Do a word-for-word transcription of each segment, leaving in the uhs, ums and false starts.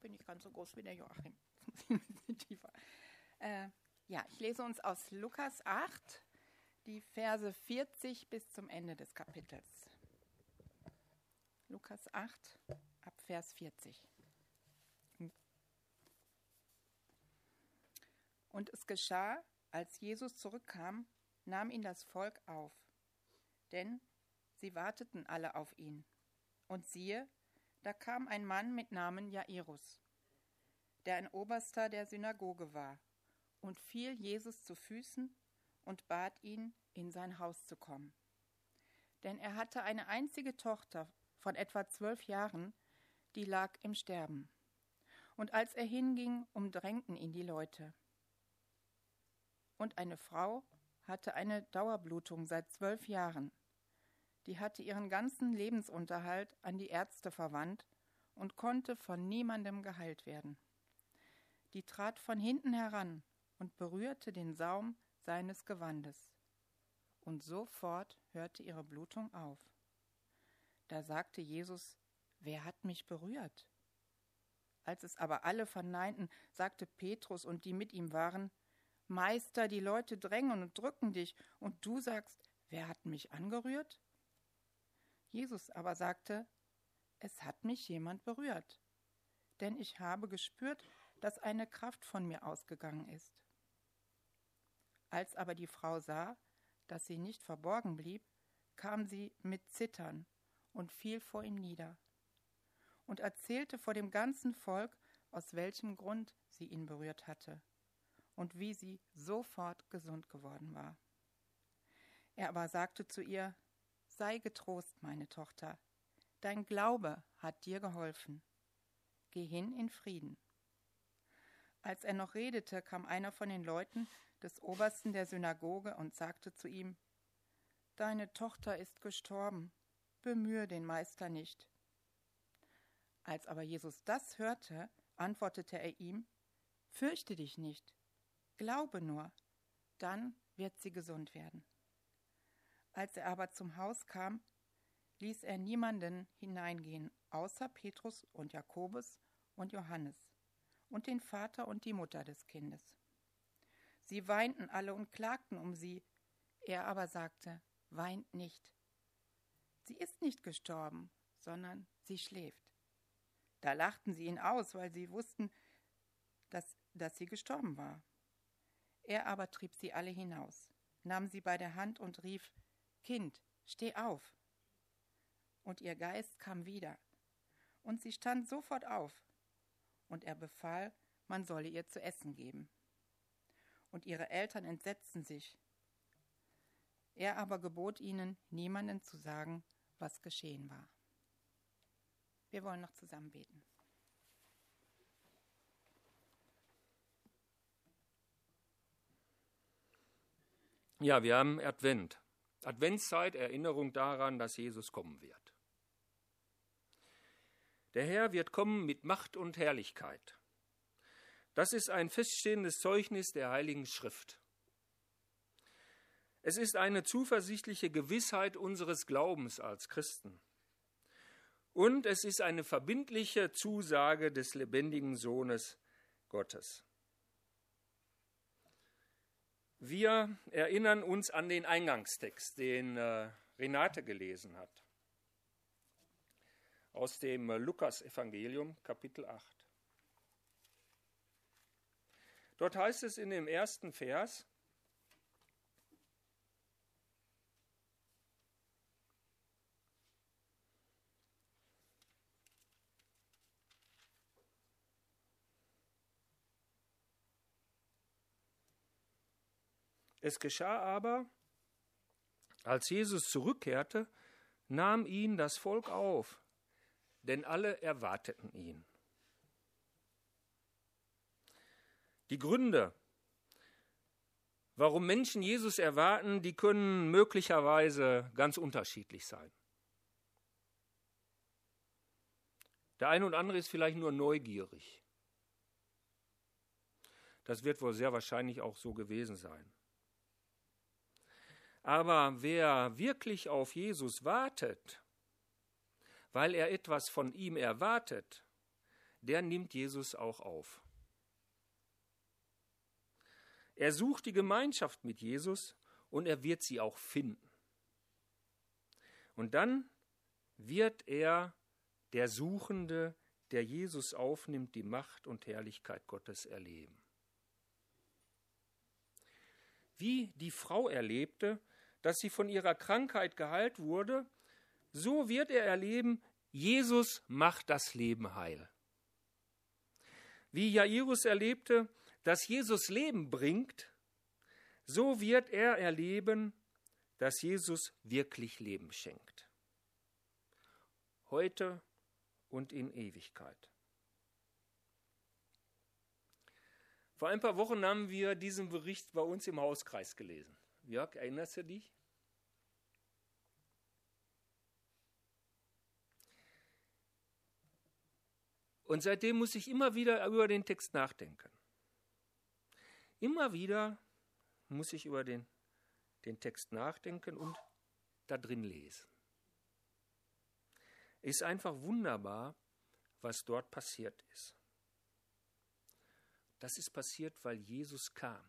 bin nicht ganz so groß wie der Joachim. Ein bisschen tiefer. Äh, ja, ich lese uns aus Lukas acht die Verse vierzig bis zum Ende des Kapitels. Lukas acht, ab Vers vierzig. Und es geschah, als Jesus zurückkam, nahm ihn das Volk auf, denn sie warteten alle auf ihn. Und siehe, da kam ein Mann mit Namen Jairus, der ein Oberster der Synagoge war, und fiel Jesus zu Füßen und bat ihn, in sein Haus zu kommen. Denn er hatte eine einzige Tochter von etwa zwölf Jahren, die lag im Sterben. Und als er hinging, umdrängten ihn die Leute. Und eine Frau hatte eine Dauerblutung seit zwölf Jahren. Die hatte ihren ganzen Lebensunterhalt an die Ärzte verwandt und konnte von niemandem geheilt werden. Die trat von hinten heran und berührte den Saum seines Gewandes. Und sofort hörte ihre Blutung auf. Da sagte Jesus: Wer hat mich berührt? Als es aber alle verneinten, sagte Petrus und die mit ihm waren: Meister, die Leute drängen und drücken dich, und du sagst: Wer hat mich angerührt? Jesus aber sagte: Es hat mich jemand berührt, denn ich habe gespürt, dass eine Kraft von mir ausgegangen ist. Als aber die Frau sah, dass sie nicht verborgen blieb, kam sie mit Zittern und fiel vor ihm nieder und erzählte vor dem ganzen Volk, aus welchem Grund sie ihn berührt hatte und wie sie sofort gesund geworden war. Er aber sagte zu ihr: Sei getrost, meine Tochter, dein Glaube hat dir geholfen. Geh hin in Frieden. Als er noch redete, kam einer von den Leuten des Obersten der Synagoge und sagte zu ihm: Deine Tochter ist gestorben, bemühe den Meister nicht. Als aber Jesus das hörte, antwortete er ihm: Fürchte dich nicht, glaube nur, dann wird sie gesund werden. Als er aber zum Haus kam, ließ er niemanden hineingehen, außer Petrus und Jakobus und Johannes und den Vater und die Mutter des Kindes. Sie weinten alle und klagten um sie. Er aber sagte: Weint nicht. Sie ist nicht gestorben, sondern sie schläft. Da lachten sie ihn aus, weil sie wussten, dass, dass sie gestorben war. Er aber trieb sie alle hinaus, nahm sie bei der Hand und rief: Kind, steh auf. Und ihr Geist kam wieder, und sie stand sofort auf, und er befahl, man solle ihr zu essen geben. Und ihre Eltern entsetzten sich. Er aber gebot ihnen, niemandem zu sagen, was geschehen war. Wir wollen noch zusammen beten. Ja, wir haben Advent. Adventszeit, Erinnerung daran, dass Jesus kommen wird. Der Herr wird kommen mit Macht und Herrlichkeit. Das ist ein feststehendes Zeugnis der Heiligen Schrift. Es ist eine zuversichtliche Gewissheit unseres Glaubens als Christen. Und es ist eine verbindliche Zusage des lebendigen Sohnes Gottes. Wir erinnern uns an den Eingangstext, den äh, Renate gelesen hat, aus dem äh, Lukas-Evangelium, Kapitel acht. Dort heißt es in dem ersten Vers: Es geschah aber, als Jesus zurückkehrte, nahm ihn das Volk auf, denn alle erwarteten ihn. Die Gründe, warum Menschen Jesus erwarten, die können möglicherweise ganz unterschiedlich sein. Der eine oder andere ist vielleicht nur neugierig. Das wird wohl sehr wahrscheinlich auch so gewesen sein. Aber wer wirklich auf Jesus wartet, weil er etwas von ihm erwartet, der nimmt Jesus auch auf. Er sucht die Gemeinschaft mit Jesus und er wird sie auch finden. Und dann wird er, der Suchende, der Jesus aufnimmt, die Macht und Herrlichkeit Gottes erleben. Wie die Frau erlebte, dass sie von ihrer Krankheit geheilt wurde, so wird er erleben, Jesus macht das Leben heil. Wie Jairus erlebte, dass Jesus Leben bringt, so wird er erleben, dass Jesus wirklich Leben schenkt. Heute und in Ewigkeit. Vor ein paar Wochen haben wir diesen Bericht bei uns im Hauskreis gelesen. Jörg, erinnerst du dich? Und seitdem muss ich immer wieder über den Text nachdenken. Immer wieder muss ich über den, den Text nachdenken und da drin lesen. Ist einfach wunderbar, was dort passiert ist. Das ist passiert, weil Jesus kam.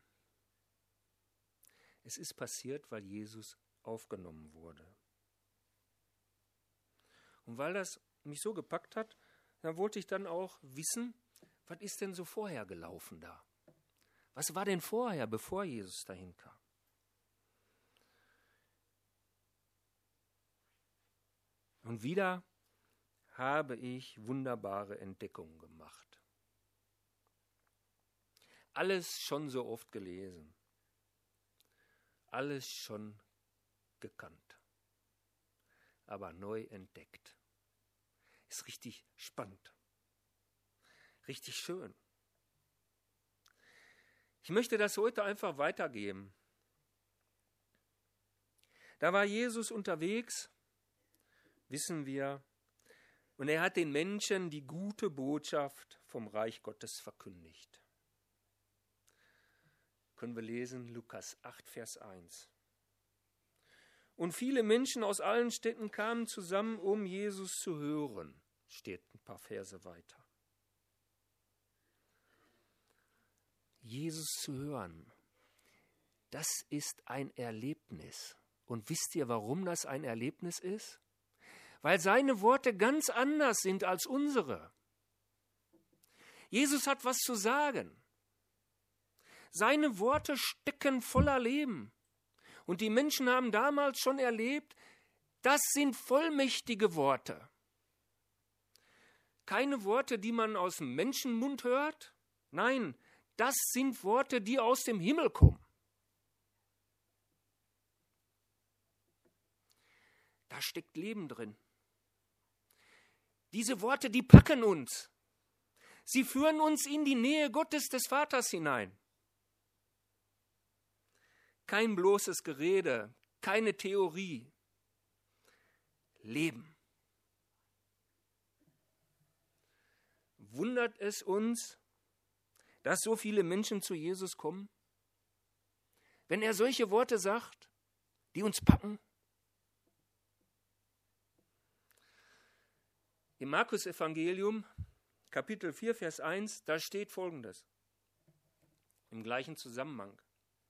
Es ist passiert, weil Jesus aufgenommen wurde. Und weil das mich so gepackt hat, dann wollte ich dann auch wissen, was ist denn so vorher gelaufen da? Was war denn vorher, bevor Jesus dahin kam? Und wieder habe ich wunderbare Entdeckungen gemacht. Alles schon so oft gelesen. Alles schon gekannt. Aber neu entdeckt. Ist richtig spannend. Richtig schön. Ich möchte das heute einfach weitergeben. Da war Jesus unterwegs, wissen wir, und er hat den Menschen die gute Botschaft vom Reich Gottes verkündigt. Können wir lesen, Lukas acht, Vers eins. Und viele Menschen aus allen Städten kamen zusammen, um Jesus zu hören, steht ein paar Verse weiter. Jesus zu hören, das ist ein Erlebnis. Und wisst ihr, warum das ein Erlebnis ist? Weil seine Worte ganz anders sind als unsere. Jesus hat was zu sagen. Seine Worte stecken voller Leben. Und die Menschen haben damals schon erlebt, das sind vollmächtige Worte. Keine Worte, die man aus dem Menschenmund hört. Nein, das sind Worte, die aus dem Himmel kommen. Da steckt Leben drin. Diese Worte, die packen uns. Sie führen uns in die Nähe Gottes des Vaters hinein. Kein bloßes Gerede, keine Theorie. Leben. Wundert es uns, dass so viele Menschen zu Jesus kommen? Wenn er solche Worte sagt, die uns packen? Im Markus-Evangelium, Kapitel vier, Vers eins, da steht Folgendes, im gleichen Zusammenhang.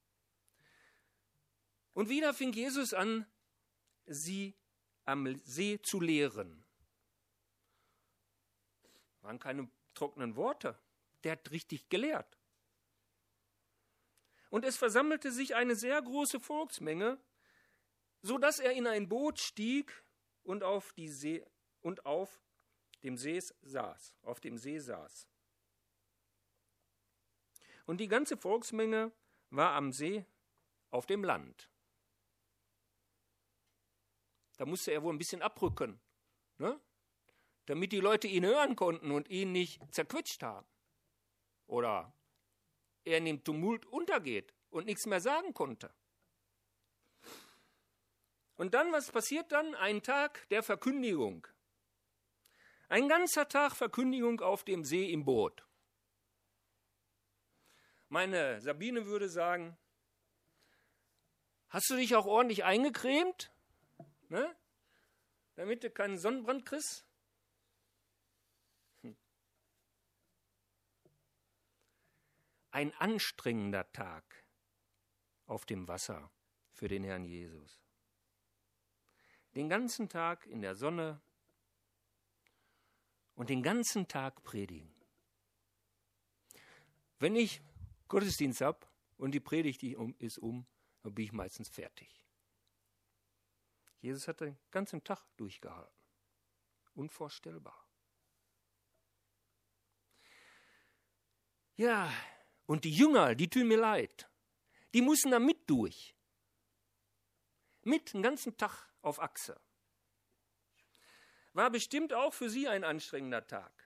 Und wieder fing Jesus an, sie am See zu lehren. Waren keine trockenen Worte. Der hat richtig gelehrt. Und es versammelte sich eine sehr große Volksmenge, so dass er in ein Boot stieg und auf die See und auf dem See saß, auf dem See saß. Und die ganze Volksmenge war am See auf dem Land. Da musste er wohl ein bisschen abrücken, ne? Damit die Leute ihn hören konnten und ihn nicht zerquetscht haben. Oder er in dem Tumult untergeht und nichts mehr sagen konnte. Und dann, was passiert dann? Ein Tag der Verkündigung. Ein ganzer Tag Verkündigung auf dem See im Boot. Meine Sabine würde sagen, hast du dich auch ordentlich eingecremt? Ne? Damit du keinen Sonnenbrand kriegst? Hm. ein anstrengender Tag auf dem Wasser für den Herrn Jesus. Den ganzen Tag in der Sonne und den ganzen Tag predigen. Wenn ich Gottesdienst habe und die Predigt ist um, dann bin ich meistens fertig. Jesus hat den ganzen Tag durchgehalten. Unvorstellbar. Ja, und die Jünger, die tun mir leid. Die müssen da mit durch. Mit den ganzen Tag auf Achse. War bestimmt auch für sie ein anstrengender Tag.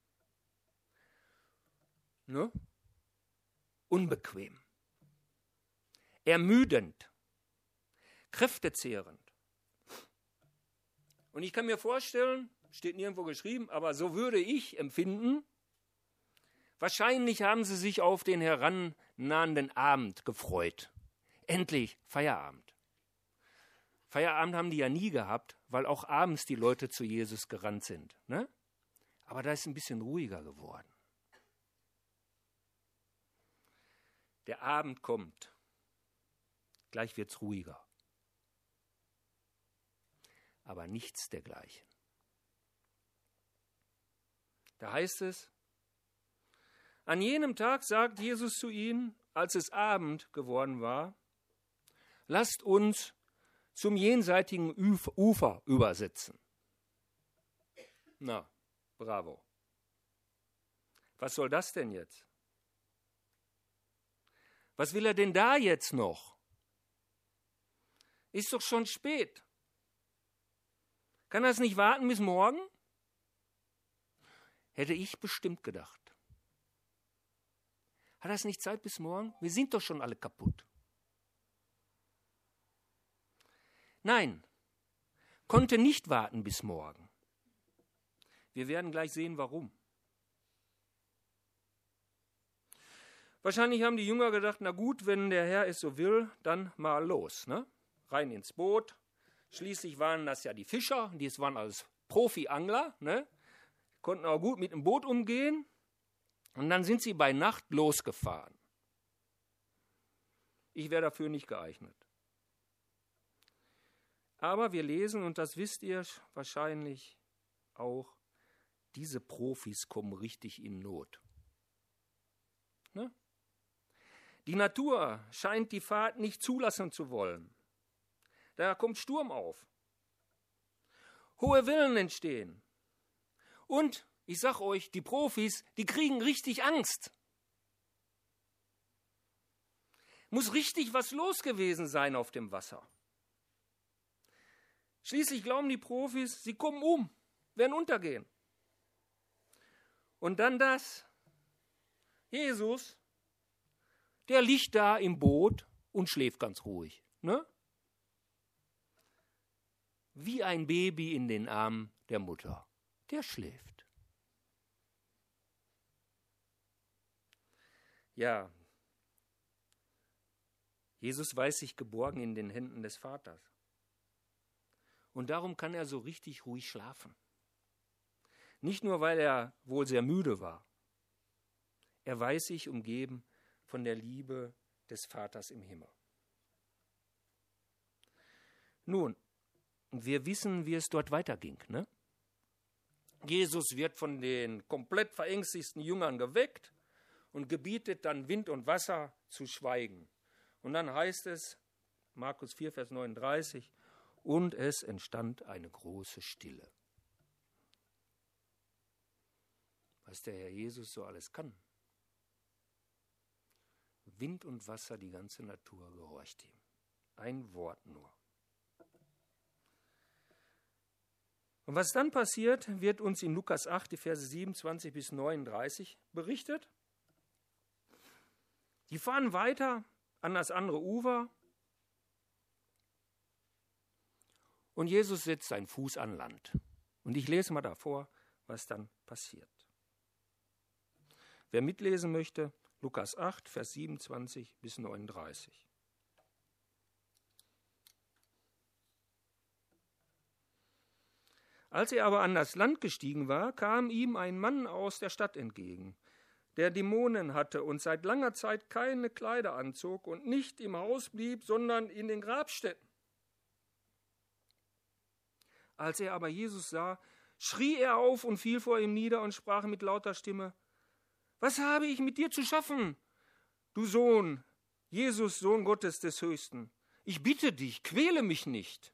Ne? Unbequem. Ermüdend. Kräftezehrend. Und ich kann mir vorstellen, steht nirgendwo geschrieben, aber so würde ich empfinden, wahrscheinlich haben sie sich auf den herannahenden Abend gefreut. Endlich Feierabend. Feierabend haben die ja nie gehabt, weil auch abends die Leute zu Jesus gerannt sind. Ne? Aber da ist ein bisschen ruhiger geworden. Der Abend kommt. Gleich wird's ruhiger. Aber nichts dergleichen. Da heißt es, an jenem Tag sagt Jesus zu ihnen, als es Abend geworden war, lasst uns zum jenseitigen Ufer übersetzen. Na, bravo. Was soll das denn jetzt? Was will er denn da jetzt noch? Ist doch schon spät. Kann das nicht warten bis morgen? Hätte ich bestimmt gedacht. Hat das nicht Zeit bis morgen? Wir sind doch schon alle kaputt. Nein, konnte nicht warten bis morgen. Wir werden gleich sehen, warum. Wahrscheinlich haben die Jünger gedacht, na gut, wenn der Herr es so will, dann mal los, ne? Rein ins Boot. Schließlich waren das ja die Fischer, die waren alles Profi-Angler, ne? Konnten auch gut mit dem Boot umgehen. Und dann sind sie bei Nacht losgefahren. Ich wäre dafür nicht geeignet. Aber wir lesen, und das wisst ihr wahrscheinlich auch, diese Profis kommen richtig in Not. Ne? Die Natur scheint die Fahrt nicht zulassen zu wollen. Da kommt Sturm auf. Hohe Wellen entstehen. Und, ich sag euch, die Profis, die kriegen richtig Angst. Muss richtig was los gewesen sein auf dem Wasser. Schließlich glauben die Profis, sie kommen um, werden untergehen. Und dann das. Jesus, der liegt da im Boot und schläft ganz ruhig. Ne? Wie ein Baby in den Armen der Mutter. Der schläft. Ja, Jesus weiß sich geborgen in den Händen des Vaters. Und darum kann er so richtig ruhig schlafen. Nicht nur, weil er wohl sehr müde war. Er weiß sich umgeben von der Liebe des Vaters im Himmel. Nun, wir wissen, wie es dort weiterging, ne? Jesus wird von den komplett verängstigten Jüngern geweckt und gebietet dann Wind und Wasser zu schweigen. Und dann heißt es, Markus vier, Vers neununddreißig, und es entstand eine große Stille. Was der Herr Jesus so alles kann. Wind und Wasser, die ganze Natur gehorcht ihm. Ein Wort nur. Und was dann passiert, wird uns in Lukas acht, die Verse siebenundzwanzig bis neununddreißig berichtet. Die fahren weiter an das andere Ufer und Jesus setzt seinen Fuß an Land. Und ich lese mal davor, was dann passiert. Wer mitlesen möchte, Lukas acht, Vers siebenundzwanzig bis neununddreißig. Als er aber an das Land gestiegen war, kam ihm ein Mann aus der Stadt entgegen, der Dämonen hatte und seit langer Zeit keine Kleider anzog und nicht im Haus blieb, sondern in den Grabstätten. Als er aber Jesus sah, schrie er auf und fiel vor ihm nieder und sprach mit lauter Stimme: Was habe ich mit dir zu schaffen, du Sohn, Jesus, Sohn Gottes des Höchsten? Ich bitte dich, quäle mich nicht.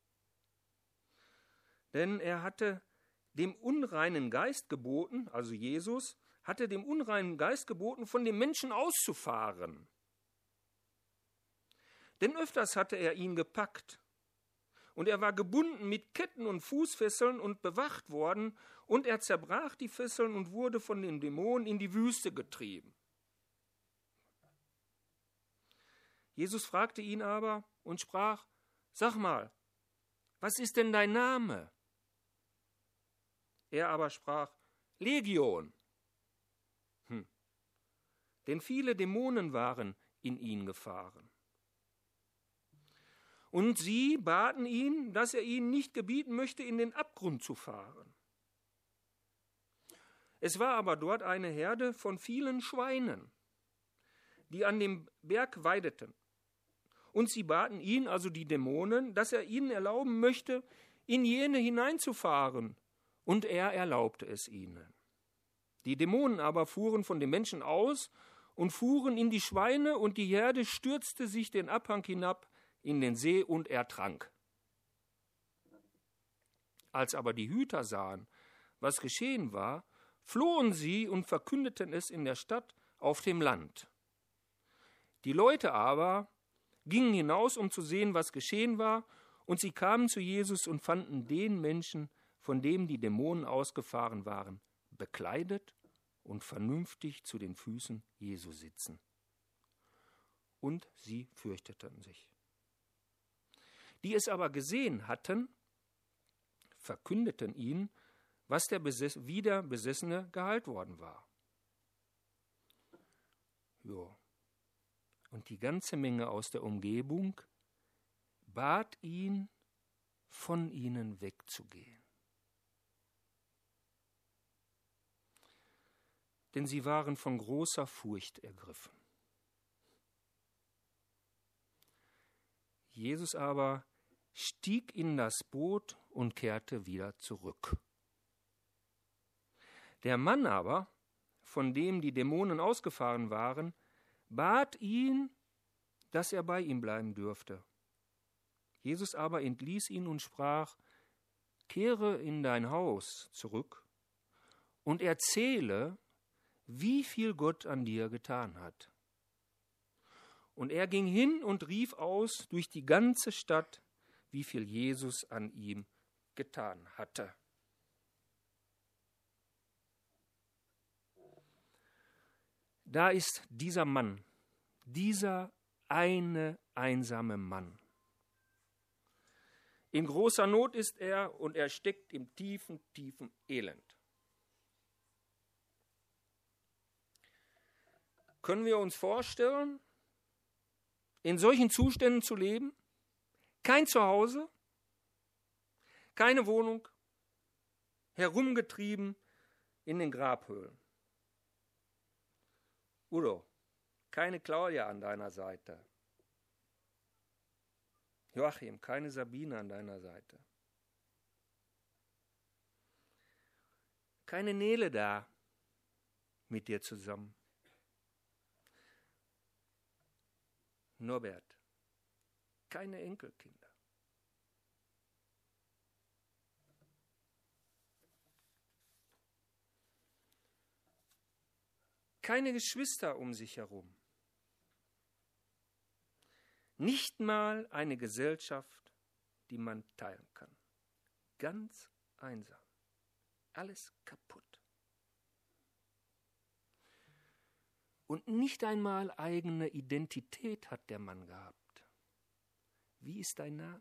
Denn er hatte dem unreinen Geist geboten, also Jesus, hatte dem unreinen Geist geboten, von dem Menschen auszufahren. Denn öfters hatte er ihn gepackt. Und er war gebunden mit Ketten und Fußfesseln und bewacht worden, und er zerbrach die Fesseln und wurde von den Dämonen in die Wüste getrieben. Jesus fragte ihn aber und sprach: Sag mal, was ist denn dein Name? Er aber sprach: Legion. Hm. Denn viele Dämonen waren in ihn gefahren. Und sie baten ihn, dass er ihnen nicht gebieten möchte, in den Abgrund zu fahren. Es war aber dort eine Herde von vielen Schweinen, die an dem Berg weideten. Und sie baten ihn, also die Dämonen, dass er ihnen erlauben möchte, in jene hineinzufahren. Und er erlaubte es ihnen. Die Dämonen aber fuhren von den Menschen aus und fuhren in die Schweine, und die Herde stürzte sich den Abhang hinab in den See und ertrank. Als aber die Hüter sahen, was geschehen war, flohen sie und verkündeten es in der Stadt auf dem Land. Die Leute aber gingen hinaus, um zu sehen, was geschehen war, und sie kamen zu Jesus und fanden den Menschen, von dem die Dämonen ausgefahren waren, bekleidet und vernünftig zu den Füßen Jesu sitzen. Und sie fürchteten sich. Die es aber gesehen hatten, verkündeten ihn, was der Besess- wieder Besessene geheilt worden war. Jo. Und die ganze Menge aus der Umgebung bat ihn, von ihnen wegzugehen. Denn sie waren von großer Furcht ergriffen. Jesus aber stieg in das Boot und kehrte wieder zurück. Der Mann aber, von dem die Dämonen ausgefahren waren, bat ihn, dass er bei ihm bleiben dürfte. Jesus aber entließ ihn und sprach: Kehre in dein Haus zurück und erzähle, wie viel Gott an dir getan hat. Und er ging hin und rief aus durch die ganze Stadt, wie viel Jesus an ihm getan hatte. Da ist dieser Mann, dieser eine einsame Mann. In großer Not ist er und er steckt im tiefen, tiefen Elend. Können wir uns vorstellen, in solchen Zuständen zu leben? Kein Zuhause, keine Wohnung, herumgetrieben in den Grabhöhlen. Udo, keine Claudia an deiner Seite. Joachim, keine Sabine an deiner Seite. Keine Nele da mit dir zusammen. Norbert, keine Enkelkinder. Keine Geschwister um sich herum. Nicht mal eine Gesellschaft, die man teilen kann. Ganz einsam. Alles kaputt. Und nicht einmal eigene Identität hat der Mann gehabt. Wie ist dein Name?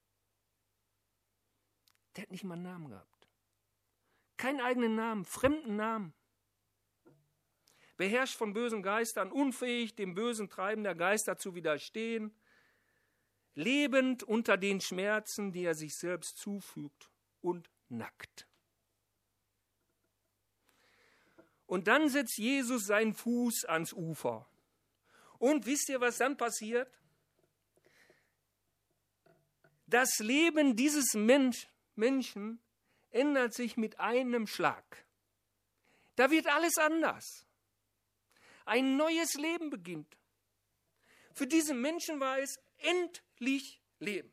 Der hat nicht mal einen Namen gehabt. Keinen eigenen Namen, fremden Namen. Beherrscht von bösen Geistern, unfähig, dem bösen Treiben der Geister zu widerstehen, lebend unter den Schmerzen, die er sich selbst zufügt, und nackt. Und dann setzt Jesus seinen Fuß ans Ufer. Und wisst ihr, was dann passiert? Das Leben dieses Mensch, Menschen ändert sich mit einem Schlag. Da wird alles anders. Ein neues Leben beginnt. Für diese Menschen war es endlich Leben.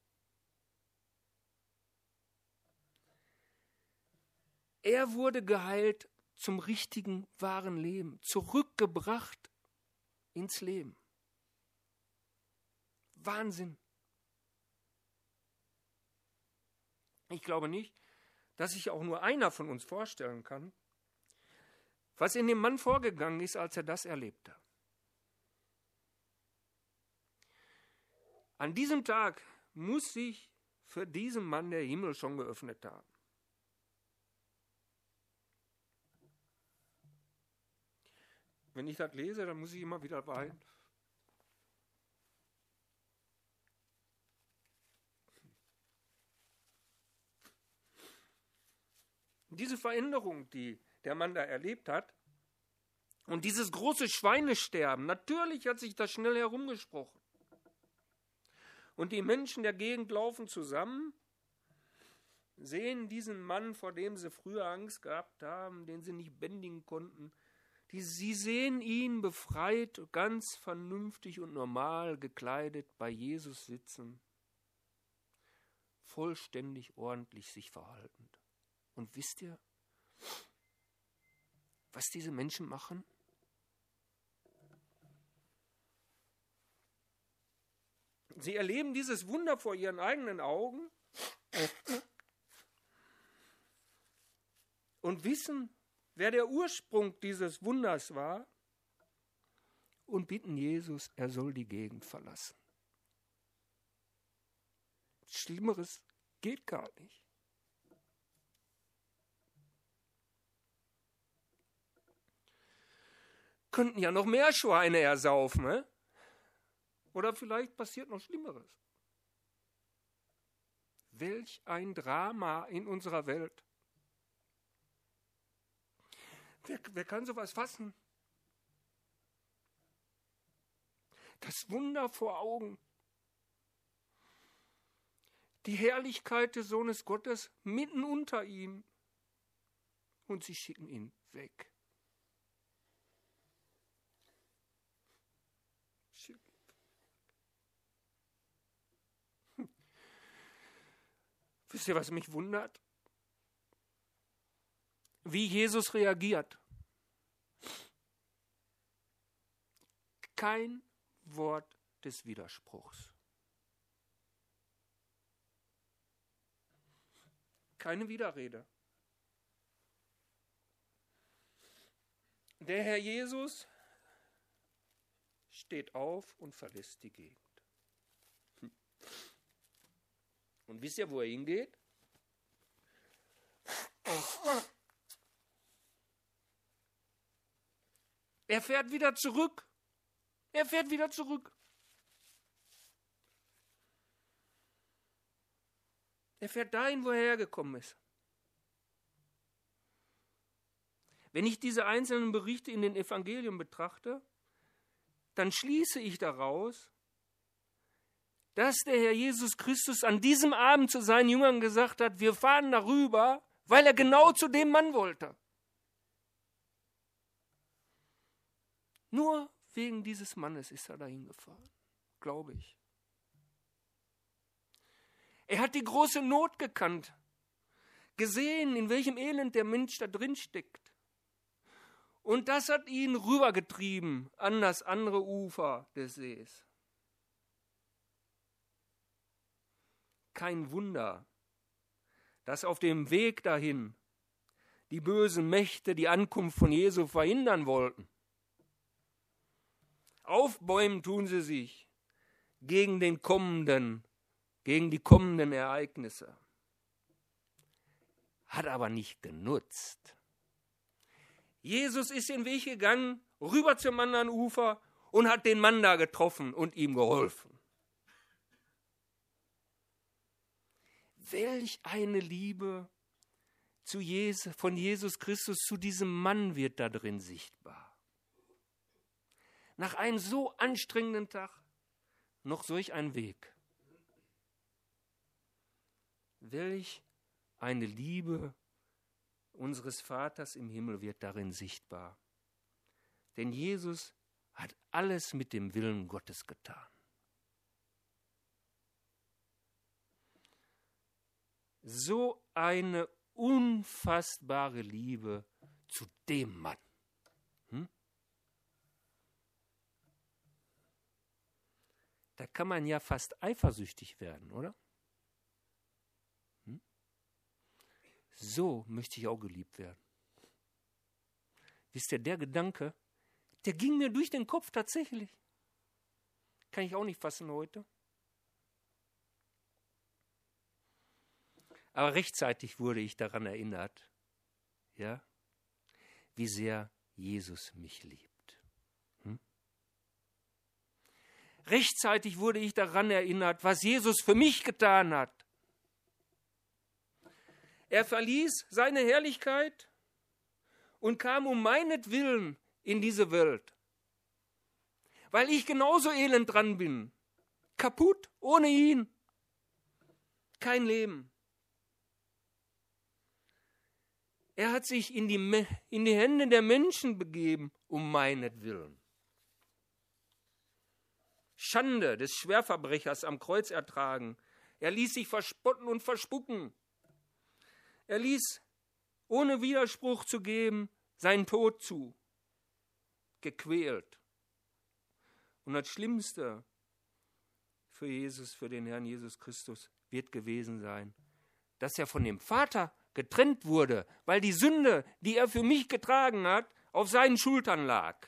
Er wurde geheilt zum richtigen, wahren Leben, zurückgebracht ins Leben. Wahnsinn. Ich glaube nicht, dass sich auch nur einer von uns vorstellen kann, was in dem Mann vorgegangen ist, als er das erlebte. An diesem Tag muss sich für diesen Mann der Himmel schon geöffnet haben. Wenn ich das lese, dann muss ich immer wieder weinen. Diese Veränderung, die der Mann da erlebt hat, und dieses große Schweinesterben, natürlich hat sich das schnell herumgesprochen. Und die Menschen der Gegend laufen zusammen, sehen diesen Mann, vor dem sie früher Angst gehabt haben, den sie nicht bändigen konnten. Die, sie sehen ihn befreit, ganz vernünftig und normal gekleidet bei Jesus sitzen, vollständig ordentlich sich verhaltend. Und wisst ihr, was diese Menschen machen? Sie erleben dieses Wunder vor ihren eigenen Augen und wissen, wer der Ursprung dieses Wunders war, und bitten Jesus, er soll die Gegend verlassen. Schlimmeres geht gar nicht. Könnten ja noch mehr Schweine ersaufen, ne? Oder vielleicht passiert noch Schlimmeres. Welch ein Drama in unserer Welt. Wer, wer kann sowas fassen? Das Wunder vor Augen. Die Herrlichkeit des Sohnes Gottes mitten unter ihm. Und sie schicken ihn weg. Wisst ihr, was mich wundert? Wie Jesus reagiert. Kein Wort des Widerspruchs. Keine Widerrede. Der Herr Jesus steht auf und verlässt die Gegend. Und wisst ihr, wo er hingeht? Er fährt wieder zurück. Er fährt wieder zurück. Er fährt dahin, wo er hergekommen ist. Wenn ich diese einzelnen Berichte in den Evangelien betrachte, dann schließe ich daraus, dass der Herr Jesus Christus an diesem Abend zu seinen Jüngern gesagt hat, wir fahren darüber, weil er genau zu dem Mann wollte. Nur wegen dieses Mannes ist er dahin gefahren, glaube ich. Er hat die große Not gekannt, gesehen, in welchem Elend der Mensch da drin steckt. Und das hat ihn rübergetrieben an das andere Ufer des Sees. Kein Wunder, dass auf dem Weg dahin die bösen Mächte die Ankunft von Jesu verhindern wollten. Aufbäumen tun sie sich gegen den kommenden, gegen die kommenden Ereignisse. Hat aber nicht genutzt. Jesus ist den Weg gegangen, rüber zum anderen Ufer und hat den Mann da getroffen und ihm geholfen. Welch eine Liebe zu Jesus, von Jesus Christus zu diesem Mann wird da drin sichtbar. Nach einem so anstrengenden Tag noch solch ein Weg. Welch eine Liebe unseres Vaters im Himmel wird darin sichtbar. Denn Jesus hat alles mit dem Willen Gottes getan. So eine unfassbare Liebe zu dem Mann. Hm? Da kann man ja fast eifersüchtig werden, oder? Hm? So möchte ich auch geliebt werden. Wisst ihr, der Gedanke, der ging mir durch den Kopf tatsächlich. Kann ich auch nicht fassen heute. Aber rechtzeitig wurde ich daran erinnert, ja, wie sehr Jesus mich liebt. Hm? Rechtzeitig wurde ich daran erinnert, was Jesus für mich getan hat. Er verließ seine Herrlichkeit und kam um meinetwillen in diese Welt. Weil ich genauso elend dran bin. Kaputt, ohne ihn. Kein Leben. Er hat sich in die, in die Hände der Menschen begeben, um meinetwillen. Schande des Schwerverbrechers am Kreuz ertragen. Er ließ sich verspotten und verspucken. Er ließ, ohne Widerspruch zu geben, seinen Tod zu. Gequält. Und das Schlimmste für Jesus, für den Herrn Jesus Christus, wird gewesen sein, dass er von dem Vater getrennt wurde, weil die Sünde, die er für mich getragen hat, auf seinen Schultern lag.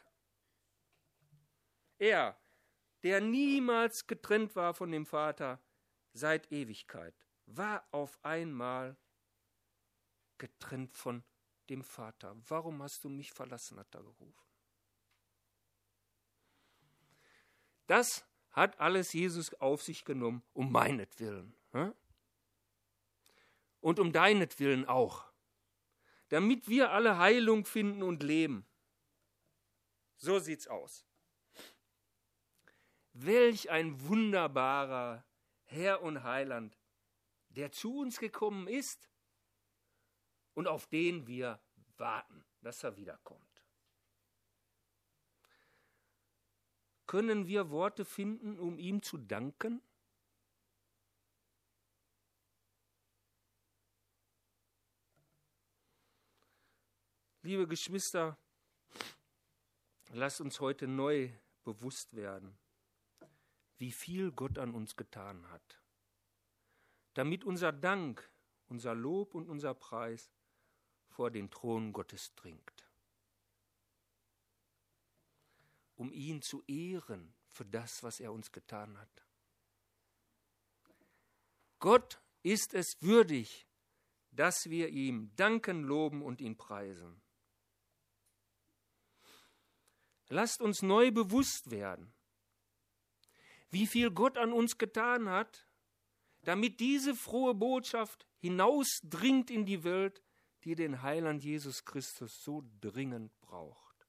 Er, der niemals getrennt war von dem Vater seit Ewigkeit, war auf einmal getrennt von dem Vater. Warum hast du mich verlassen, hat er gerufen. Das hat alles Jesus auf sich genommen, um meinetwillen. Hm? Und um deinetwillen auch, damit wir alle Heilung finden und leben. So sieht's aus. Welch ein wunderbarer Herr und Heiland, der zu uns gekommen ist und auf den wir warten, dass er wiederkommt. Können wir Worte finden, um ihm zu danken? Liebe Geschwister, lasst uns heute neu bewusst werden, wie viel Gott an uns getan hat, damit unser Dank, unser Lob und unser Preis vor den Thron Gottes dringt, um ihn zu ehren für das, was er uns getan hat. Gott ist es würdig, dass wir ihm danken, loben und ihn preisen. Lasst uns neu bewusst werden, wie viel Gott an uns getan hat, damit diese frohe Botschaft hinausdringt in die Welt, die den Heiland Jesus Christus so dringend braucht.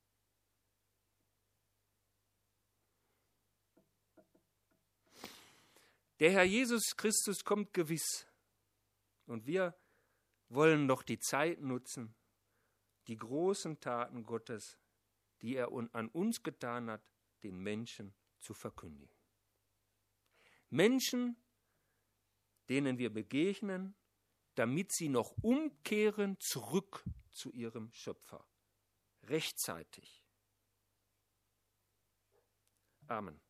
Der Herr Jesus Christus kommt gewiss, und wir wollen doch die Zeit nutzen, die großen Taten Gottes, die er an uns getan hat, den Menschen zu verkündigen. Menschen, denen wir begegnen, damit sie noch umkehren zurück zu ihrem Schöpfer. Rechtzeitig. Amen.